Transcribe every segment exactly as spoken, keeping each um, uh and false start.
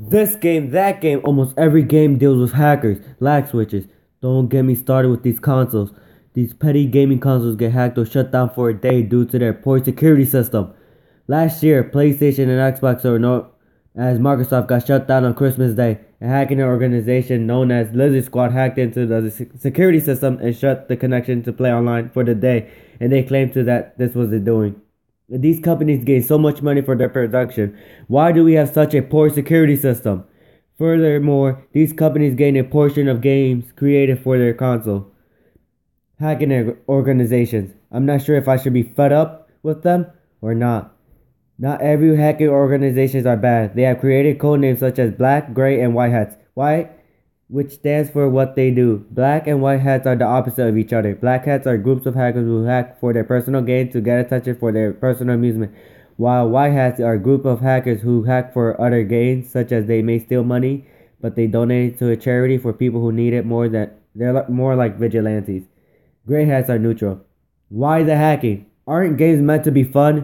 This game, that game, almost every game deals with hackers, lag switches. Don't get me started with these consoles. These petty gaming consoles get hacked or shut down for a day due to their poor security system. Last year, PlayStation and Xbox, or known as Microsoft, got shut down on Christmas Day. A hacking organization known as Lizard Squad hacked into the security system and shut the connection to play online for the day, and they claimed to that this was the doing. These companies gain so much money for their production. Why do we have such a poor security system? Furthermore, these companies gain a portion of games created for their console. Hacking organizations. I'm not sure if I should be fed up with them or not. Not every hacking organizations are bad. They have created code names such as Black, Gray, and White Hats. White, which stands for what they do. Black and White Hats are the opposite of each other. Black Hats are groups of hackers who hack for their personal gain to get attention for their personal amusement, while White Hats are a group of hackers who hack for other gains, such as they may steal money, but they donate it to a charity for people who need it more. Than they're more like vigilantes. Gray Hats are neutral. Why the hacking? Aren't games meant to be fun?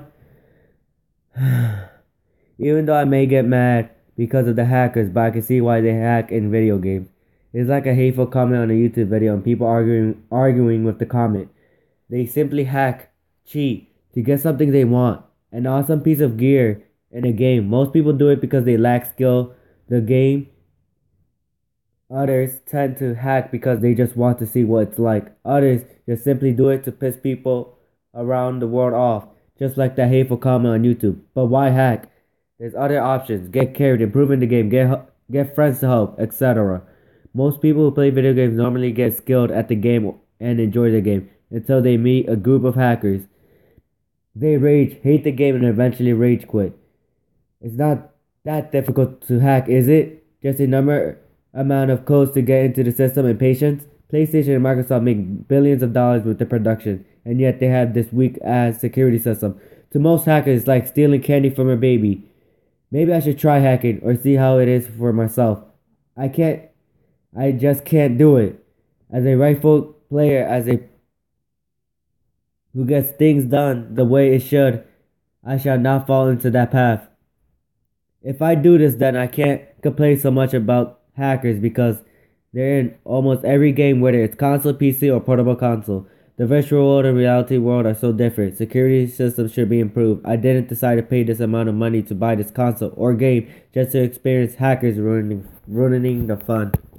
Even though I may get mad because of the hackers, but I can see why they hack in video games. It's like a hateful comment on a YouTube video and people arguing arguing with the comment. They simply hack, cheat, to get something they want, an awesome piece of gear in a game. Most people do it because they lack skill. The game. Others tend to hack because they just want to see what it's like. Others just simply do it to piss people around the world off. Just like that hateful comment on YouTube. But why hack? There's other options. Get carried, improve in the game, get get friends to help, et cetera. Most people who play video games normally get skilled at the game and enjoy the game until they meet a group of hackers. They rage, hate the game, and eventually rage quit. It's not that difficult to hack, is it? Just a number amount of codes to get into the system and patience. PlayStation and Microsoft make billions of dollars with the production, and yet they have this weak-ass security system. To most hackers, it's like stealing candy from a baby. Maybe I should try hacking or see how it is for myself. I can't, I just can't do it. As a rightful player, as a who gets things done the way it should, I shall not fall into that path. If I do this, then I can't complain so much about hackers because they're in almost every game, whether it's console, P C, or portable console. The virtual world and reality world are so different. Security systems should be improved. I didn't decide to pay this amount of money to buy this console or game just to experience hackers ruining, ruining the fun.